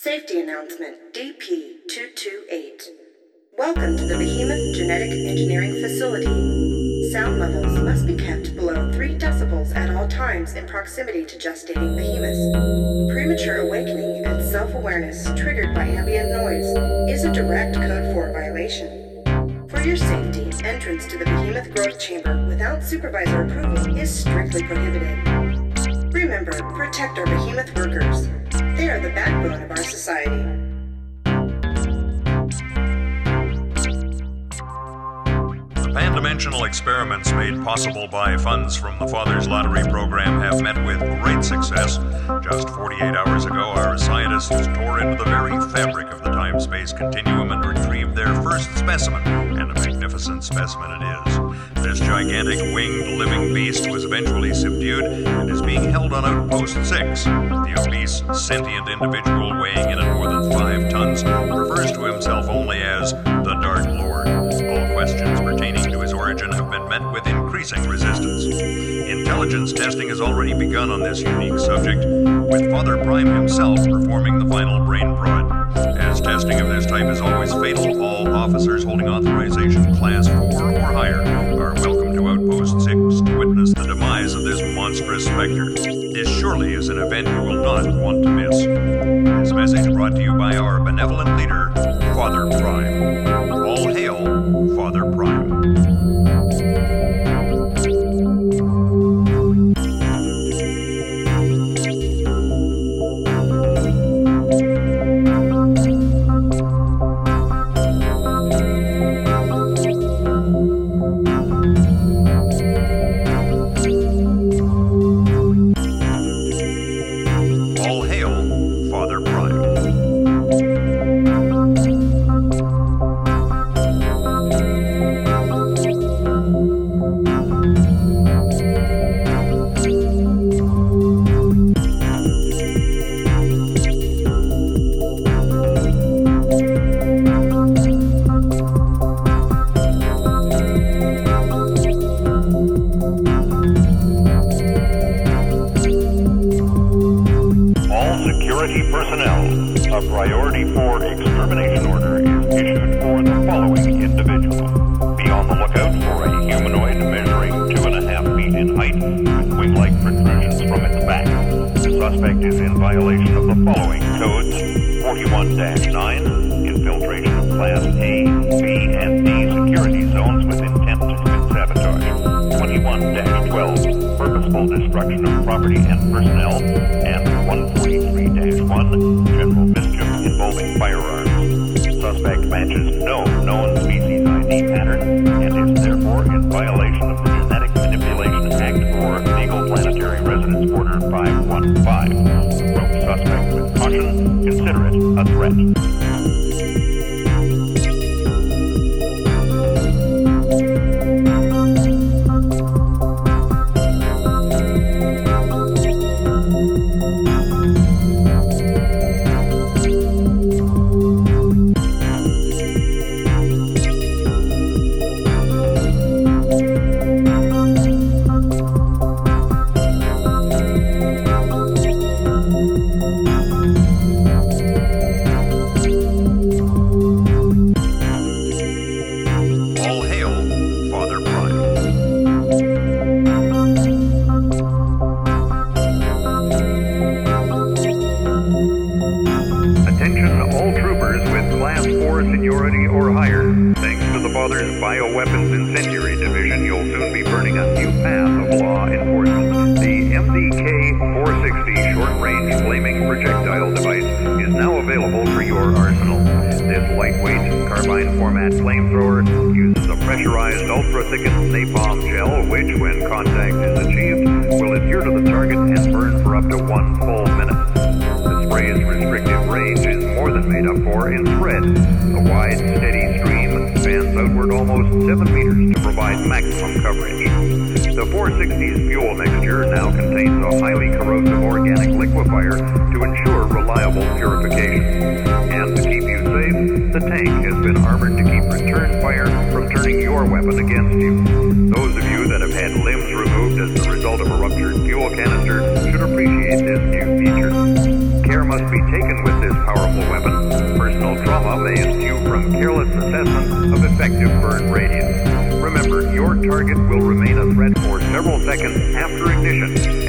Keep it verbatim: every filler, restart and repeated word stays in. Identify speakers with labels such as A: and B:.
A: Safety Announcement D P two two eight. Welcome to the Behemoth Genetic Engineering Facility. Sound levels must be kept below three decibels at all times in proximity to gestating behemoths. Premature awakening and self-awareness triggered by ambient noise is a direct Code four violation. For your safety, entrance to the Behemoth growth chamber without supervisor approval is strictly prohibited. Remember, protect our Behemoth workers. They are the backbone of our society.
B: The pan-dimensional experiments made possible by funds from the Father's Lottery program have met with great success. Just forty-eight hours ago, our scientists tore into the very fabric of the time-space continuum and retrieved their first specimen, and a magnificent specimen it is. This gigantic winged living beast was eventually subdued and is being held on Outpost six. The obese, sentient individual weighing in at more than five tons refers to himself only as the Dark Lord. All questions pertaining to his origin have been met with increasing resistance. Intelligence testing has already begun on this unique subject, with Father Prime himself performing the final brain prod. As testing of this type is always fatal, all officers holding authorization class four or higher are welcome to Outpost six to witness the demise of this monstrous specter. This surely is an event you will not want to miss. This message brought to you by our benevolent leader, Father Prime. All hail, Father Prime.
C: Those of you that have had limbs removed as the result of a ruptured fuel canister should appreciate this new feature. Care must be taken with this powerful effective burn radius. Remember, your target will remain a threat for several seconds after ignition.